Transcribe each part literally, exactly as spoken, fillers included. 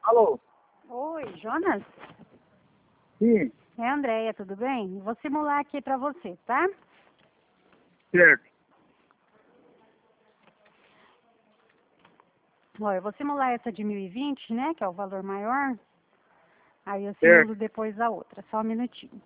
Alô? Oi, Jonas? Sim, É a Andréia, tudo bem? Vou simular aqui pra você, tá? certo. Ó, eu vou simular essa de mil e vinte, né, que é o valor maior. Aí eu simulo Certo. depois a outra, só um minutinho.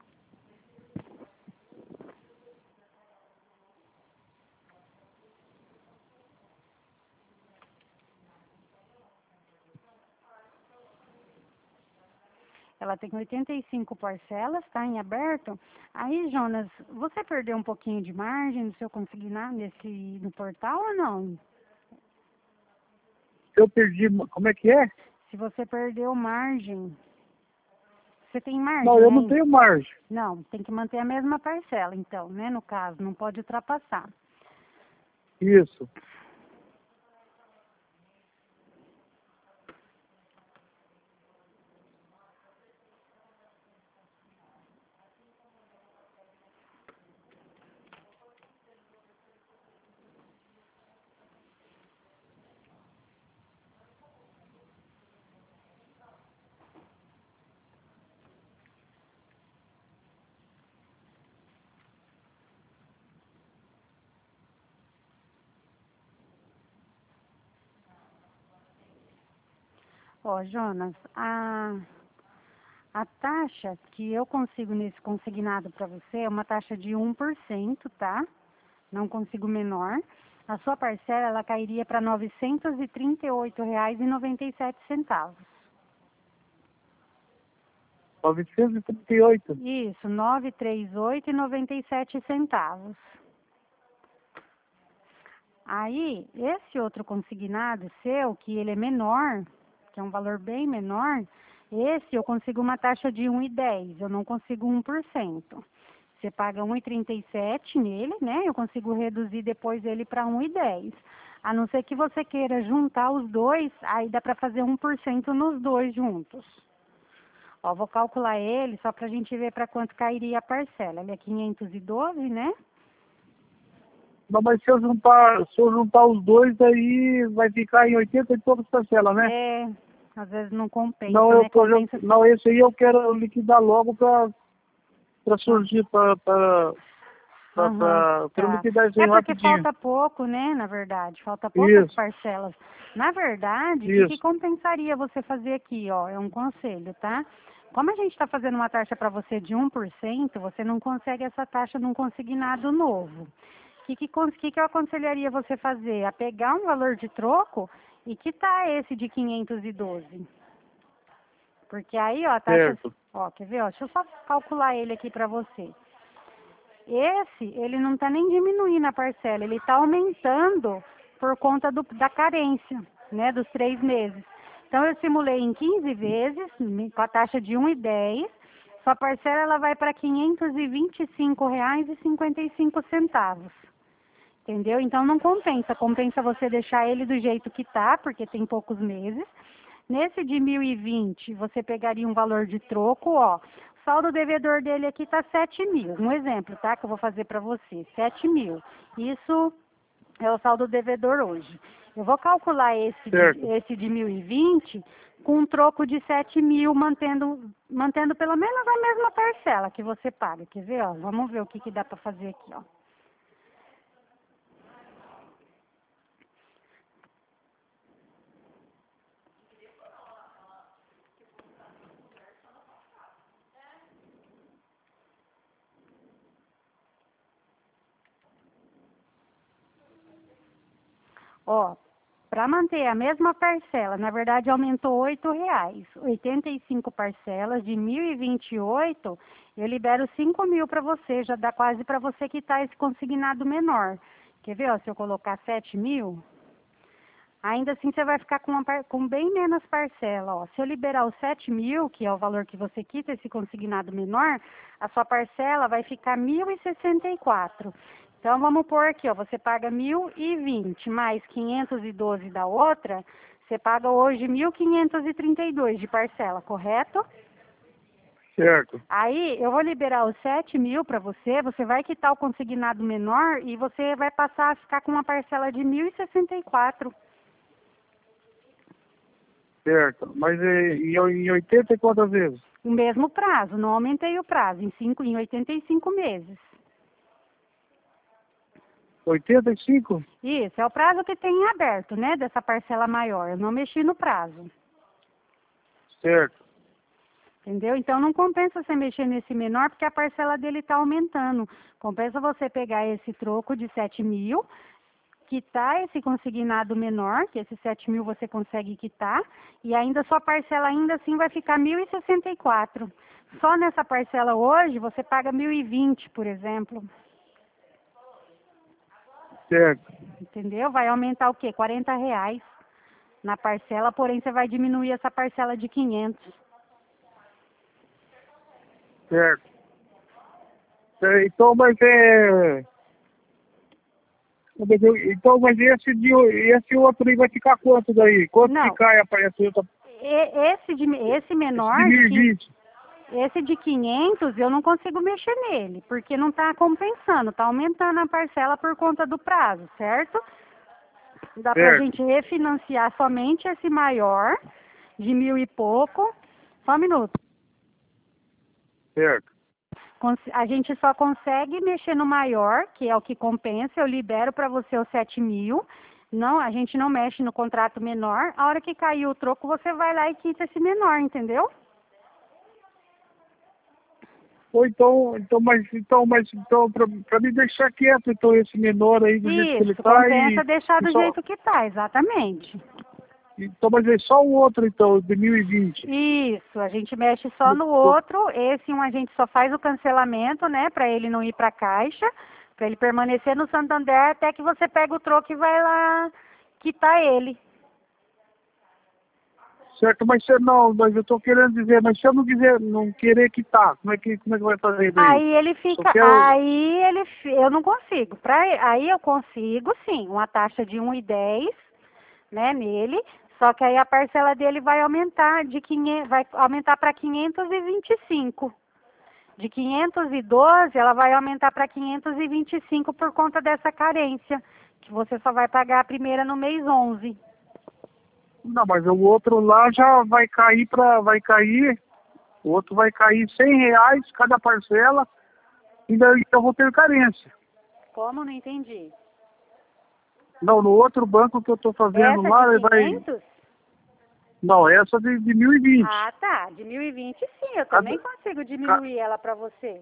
Ela tem oitenta e cinco parcelas, tá em aberto. Aí, Jonas, você perdeu um pouquinho de margem no seu consignado nesse, no portal ou não? Se eu perdi, como é que é? Se você perdeu margem, você tem Não, margem, eu não hein? tenho margem. Não, tem que manter a mesma parcela, então, né, no caso, não pode ultrapassar. Isso. Ó, Jonas, a, a taxa que eu consigo nesse consignado para você é uma taxa de um por cento, tá? Não consigo menor. A sua parcela, ela cairia para novecentos e trinta e oito reais e noventa e sete centavos. novecentos e trinta e oito. Isso, novecentos e trinta e oito reais e noventa e sete centavos. Aí, esse outro consignado seu, que ele é menor, que é um valor bem menor, esse eu consigo uma taxa de um vírgula dez, eu não consigo um por cento. Você paga um vírgula trinta e sete nele, né? Eu consigo reduzir depois ele para um vírgula dez. A não ser que você queira juntar os dois, aí dá para fazer um por cento nos dois juntos. Ó, vou calcular ele só para a gente ver para quanto cairia a parcela. Ele é quinhentos e doze, né? Não, mas se eu juntar, se eu juntar os dois, aí vai ficar em oitenta e poucas parcelas, né? É, às vezes não compensa, Não, eu né? tô, já- Compensa. não, esse aí eu quero liquidar logo para para Ah, surgir, para para aham, para quero tá. liquidar isso aí É porque rapidinho. falta pouco, né? Na verdade, falta poucas Isso, parcelas. Na verdade, o que, que isso. compensaria você fazer aqui, ó? É um conselho, tá? Como a gente está fazendo uma taxa para você de um por cento, você não consegue essa taxa num consignado novo. O que, que, cons- que, que eu aconselharia você fazer? A pegar um valor de troco e quitar esse de quinhentos e doze. Porque aí, ó, a taxa, Certo, ó, quer ver, ó, deixa eu só calcular ele aqui para você. Esse, ele não está nem diminuindo a parcela, ele está aumentando por conta do, da carência, né, dos três meses. Então, eu simulei em quinze vezes, com a taxa de um vírgula dez, sua parcela ela vai para quinhentos e vinte e cinco reais e cinquenta e cinco centavos. Entendeu? Então, não compensa. Compensa você deixar ele do jeito que está, porque tem poucos meses. Nesse de mil e vinte, você pegaria um valor de troco, ó. O saldo devedor dele aqui está sete mil. Um exemplo, tá? Que eu vou fazer para você. Sete mil. Isso é o saldo devedor hoje. Eu vou calcular esse de, certo. esse de mil e vinte com um troco de sete mil, mantendo, mantendo pelo menos a mesma parcela que você paga. Quer ver, ó? Vamos ver o que, que dá para fazer aqui, ó. Ó, para manter a mesma parcela, na verdade aumentou oito reais. oitenta e cinco parcelas de mil e vinte e oito, eu libero cinco mil para você, já dá quase para você quitar esse consignado menor. Quer ver, ó, se eu colocar sete mil, ainda assim você vai ficar com, uma, par- com bem menos parcela. Ó. Se eu liberar os sete mil, que é o valor que você quita esse consignado menor, a sua parcela vai ficar mil e sessenta e quatro. Então vamos pôr aqui, ó, você paga mil e vinte mais quinhentos e doze da outra, você paga hoje mil quinhentos e trinta e dois de parcela, correto? Certo. Aí eu vou liberar os sete mil para você, você vai quitar o consignado menor e você vai passar a ficar com uma parcela de mil e sessenta e quatro. Certo. Mas e, e em oitenta e quantas vezes? O mesmo prazo, não aumentei o prazo, em, cinco, em oitenta e cinco meses. oitenta e cinco? Isso, é o prazo que tem em aberto, né, dessa parcela maior. Eu não mexi no prazo. Certo. Entendeu? Então não compensa você mexer nesse menor porque a parcela dele está aumentando. Compensa você pegar esse troco de sete mil, quitar esse consignado menor, que esse sete mil você consegue quitar, e ainda sua parcela ainda assim vai ficar mil e sessenta e quatro. Só nessa parcela hoje você paga mil e vinte, por exemplo. Certo. Entendeu? Vai aumentar o quê? quarenta reais na parcela, porém você vai diminuir essa parcela de quinhentos. Certo. É, Então, mas é... Então, mas esse, de, esse outro aí vai ficar quanto daí? Quanto Não. que cai a essa outra? E- Esse, de, esse menor, Esse de de, mil e vinte. esse de quinhentos, eu não consigo mexer nele, porque não está compensando, está aumentando a parcela por conta do prazo, certo? Dá para a Certo. gente refinanciar somente esse maior, de mil e pouco. Só um minuto. Certo. Cons- A gente só consegue mexer no maior, que é o que compensa, eu libero para você os sete mil. Não, a gente não mexe no contrato menor. A hora que cair o troco, você vai lá e quita esse menor, entendeu? Ou então, então, mas então, mas então, pra, pra me deixar quieto, então, esse menor aí do jeito que ele Isso, tá compensa e, deixar e do só. jeito que tá, exatamente. Então, mas é só o outro, então, de mil e vinte. Isso, a gente mexe só no outro. Esse um a gente só faz o cancelamento, né, para ele não ir para a caixa, para ele permanecer no Santander até que você pega o troco e vai lá quitar ele. Certo, mas se não, mas eu tô querendo dizer, mas se eu não quiser, não querer quitar, como é que, como é que vai fazer daí? Aí ele Só fica, quero. aí ele, fi- eu não consigo. Pra, aí eu consigo, sim, uma taxa de um e dez, né, nele. Só que aí a parcela dele vai aumentar de quinhentos, vai aumentar para quinhentos e vinte e cinco. De quinhentos e doze, ela vai aumentar para quinhentos e vinte e cinco por conta dessa carência, que você só vai pagar a primeira no mês onze. Não, mas o outro lá já vai cair para, vai cair, o outro vai cair cem reais cada parcela, e daí eu vou ter carência. Como? Não entendi. Não, no outro banco que eu tô fazendo Essa lá, de ele vai. quinhentos? Não, essa de, de mil e vinte. Ah, tá. De mil e vinte, sim. Eu Cada, também consigo ca, diminuir ela para você.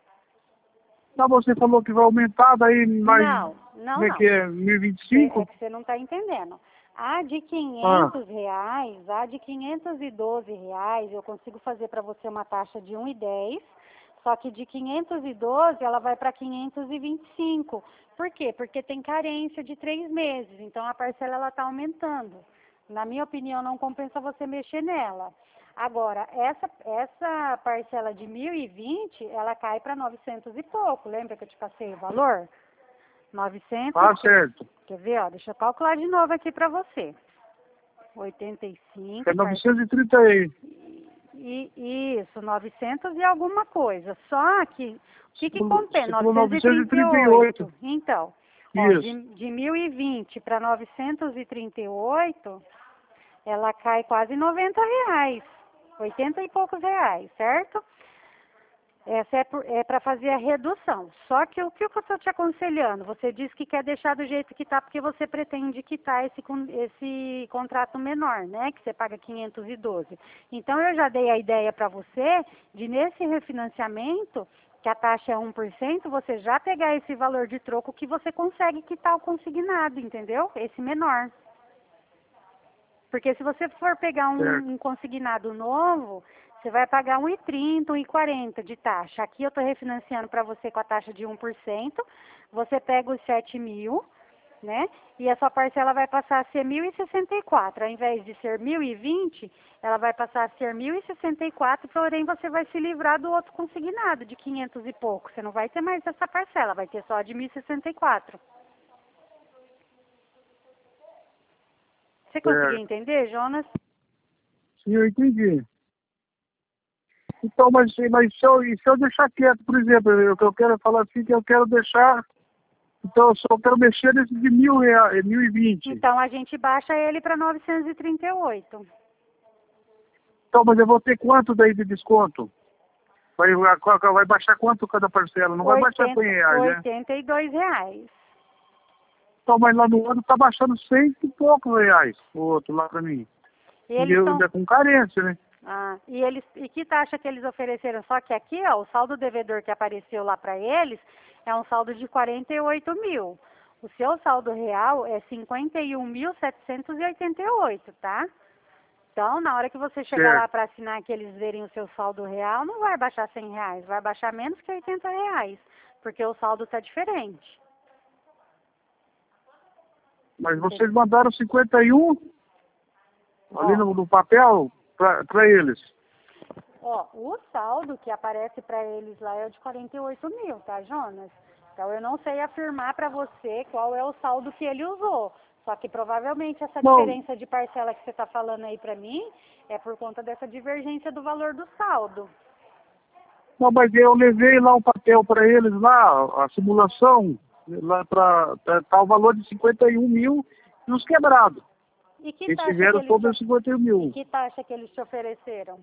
não, você falou que vai aumentar, daí mais. Não, não, Como é que não. é? Mil e vinte e Cê- É cinco? que você não está entendendo. A de Ah, quinhentos reais, a de quinhentos e doze reais, eu consigo fazer para você uma taxa de um e dez, só que de quinhentos e doze ela vai para quinhentos e vinte e cinco. Por quê? Porque tem carência de três meses, então a parcela ela está aumentando. Na minha opinião, não compensa você mexer nela. Agora, essa, essa parcela de mil e vinte, ela cai para novecentos e pouco. Lembra que eu te passei o valor? novecentos. ah, certo. Quer ver, ó? Deixa eu calcular de novo aqui para você. oitenta e cinco. É novecentos e trinta aí. E, isso, novecentos e alguma coisa. Só que, o que que Você falou compensa? você falou novecentos e trinta e oito. novecentos e trinta e oito. Então, ó, Isso. de, de mil e vinte para novecentos e trinta e oito, ela cai quase noventa reais. oitenta e poucos reais, certo? Essa é, por- é para fazer a redução. Só que o que eu estou te aconselhando? Você disse que quer deixar do jeito que está porque você pretende quitar esse, con- esse contrato menor, né? Que você paga quinhentos e doze. Então, eu já dei a ideia para você de, nesse refinanciamento, que a taxa é um por cento, você já pegar esse valor de troco que você consegue quitar o consignado, entendeu? Esse menor. Porque se você for pegar Certo. um, um consignado novo, você vai pagar um e trinta, um e quarenta de taxa. Aqui eu estou refinanciando para você com a taxa de um por cento. Você pega os sete mil, né? E a sua parcela vai passar a ser mil e sessenta e quatro. Ao invés de ser mil e vinte, ela vai passar a ser mil e sessenta e quatro, porém você vai se livrar do outro consignado de quinhentos e pouco. Você não vai ter mais essa parcela, vai ter só a de mil e sessenta e quatro. Você conseguiu Certo. entender, Jonas? Sim, eu entendi. Então, mas, mas se, eu, e se eu deixar quieto, por exemplo, eu, eu quero falar assim que eu quero deixar, então eu só quero mexer nesse de mil reais, mil e vinte. Então a gente baixa ele para novecentos e trinta e oito. Então, mas eu vou ter quanto daí de desconto? Vai, vai, vai baixar quanto cada parcela? Não vai baixar cem reais, né? oitenta e dois reais. Então, mas lá no outro tá baixando cem e poucos reais, o outro lá pra mim. E E eles eu são... ainda com carência, né? Ah, e eles e que taxa que eles ofereceram? Só que aqui, ó, o saldo devedor que apareceu lá para eles é um saldo de quarenta e oito mil. O seu saldo real é cinquenta e um mil setecentos e oitenta e oito, tá? Então, na hora que você chegar Certo. lá para assinar que eles verem o seu saldo real, não vai baixar cem reais, vai baixar menos que oitenta reais, porque o saldo está diferente. Mas vocês mandaram cinquenta e um ali Ó. no, no papel para eles. Ó, o saldo que aparece para eles lá é o de quarenta e oito mil, tá, Jonas? Então, eu não sei afirmar para você qual é o saldo que ele usou. Só que provavelmente essa Não. diferença de parcela que você está falando aí para mim é por conta dessa divergência do valor do saldo. Não, mas eu levei lá o papel para eles, lá, a simulação, lá para tá o valor de cinquenta e um mil e os quebrados. E que Eles taxa que tiveram eles sobre te... os cinquenta e um E mil. que taxa que eles te ofereceram?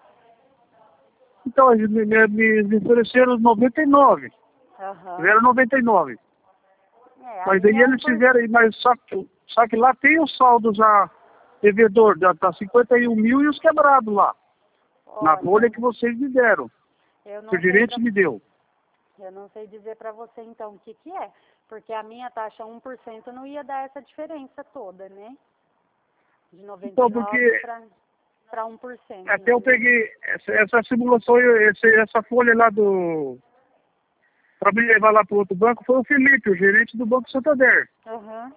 Então, eles me, me, me ofereceram noventa e nove. Aham. Tiveram noventa e nove. É, Mas aí aí é um eles por... tiveram, mas só que, só que lá tem o saldo já devedor, já tá cinquenta e um mil e os quebrados lá. Na Olha, folha que vocês me deram, eu que o não sei gerente pra... me deu. eu não sei dizer para você então o que que é, porque a minha taxa um por cento não ia dar essa diferença toda, né? De noventa Então, e nove porque para para um por cento. até eu peguei essa, essa simulação, eu- esse, essa folha lá do... para me levar lá para o outro banco, foi o Felipe, o gerente do Banco Santander. Aham.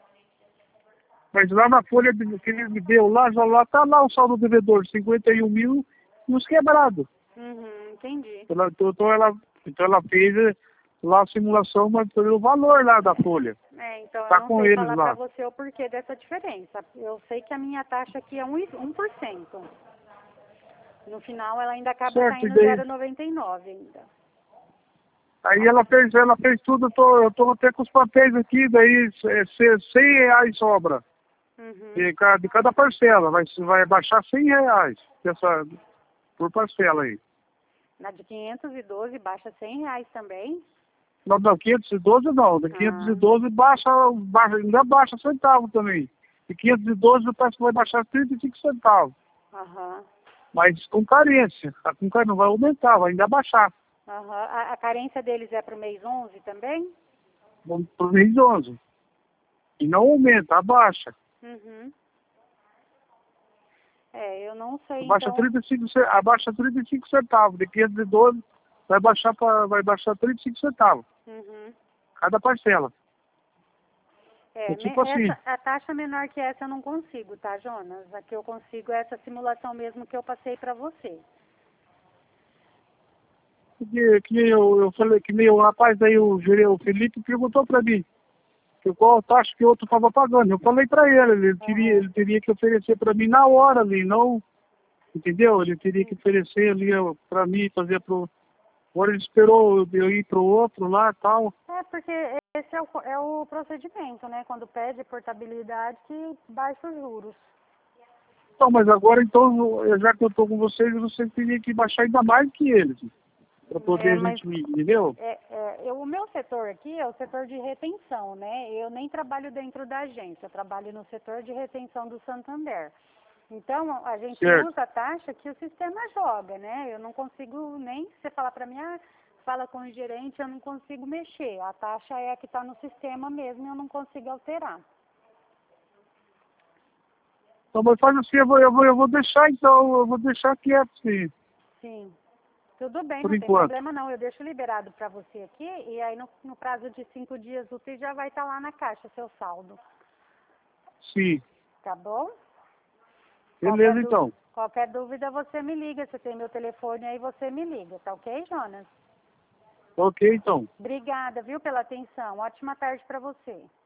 Mas lá na folha de- que ele me deu, lá já lá tá lá o saldo devedor, cinquenta e um mil e os quebrados. Uhum, entendi. Ela, então, então ela, então ela fez eh, lá a simulação, mas pelo valor lá da folha. É, então eu Tá não com sei eles falar para lá. você o porquê dessa diferença. Eu sei que a minha taxa aqui é um um por cento. No final ela ainda acaba Certo, e saindo daí? zero vírgula noventa e nove ainda. Aí ela fez, ela fez tudo, eu tô, eu tô até com os papéis aqui, daí é, é, cem reais sobra. Uhum. De cada, de cada parcela, vai, vai baixar cem reais dessa, por parcela aí. Na de quinhentos e doze baixa cem reais também. Não, não, quinhentos e doze não, da Ah. quinhentos e doze baixa, baixa, ainda baixa centavo também. De quinhentos e doze parece que vai baixar trinta e cinco centavos. Aham. Mas com carência, a com carência não vai aumentar, vai ainda baixar. Aham. A, a carência deles é para o mês onze também? Vamos para o mês onze. E não aumenta, abaixa. Uhum. É, eu não sei Abaixa então. trinta e cinco, ce- abaixa trinta e cinco centavos. De quinhentos e doze vai baixar, pra, vai baixar trinta e cinco centavos. Uhum. Cada parcela. É, É tipo me- assim. essa, a taxa menor que essa eu não consigo, tá, Jonas? A que eu consigo é essa simulação mesmo que eu passei para você. Que, que nem eu, eu falei, que nem o rapaz aí, o, gere- o Felipe, perguntou para mim que qual taxa que o outro estava pagando. Eu falei para ele, ele, teria, Uhum. ele teria que oferecer para mim na hora ali, não, entendeu? Ele teria que oferecer ali para mim, fazer pro. Agora ele esperou eu ir pro outro lá e tal. É, porque esse é o, é o procedimento, né? Quando pede portabilidade, que baixa os juros. Então, mas agora então, eu- já que eu estou com vocês, vocês teriam que baixar ainda mais que eles, para poder É, a mas gente, entendeu? é, é, eu, o meu setor aqui é o setor de retenção, né? Eu nem trabalho dentro da agência, eu trabalho no setor de retenção do Santander. Então, a gente Certo. usa a taxa que o sistema joga, né? Eu não consigo nem, se você falar para mim, ah, fala com o gerente, eu não consigo mexer. A taxa é a que está no sistema mesmo e eu não consigo alterar. Então, mas faz assim, eu vou, eu vou, eu vou deixar então, eu vou deixar quieto, sim, Sim. Tudo bem, por não tem enquanto. problema não. Eu deixo liberado para você aqui e aí no, no prazo de cinco dias úteis já vai estar lá na caixa seu saldo. Sim. Tá bom? Beleza, Qualquer então. dú- Qualquer dúvida você me liga. Você tem meu telefone aí, você me liga. Tá ok, Jonas? Ok, então. Obrigada, viu, pela atenção. Ótima tarde para você.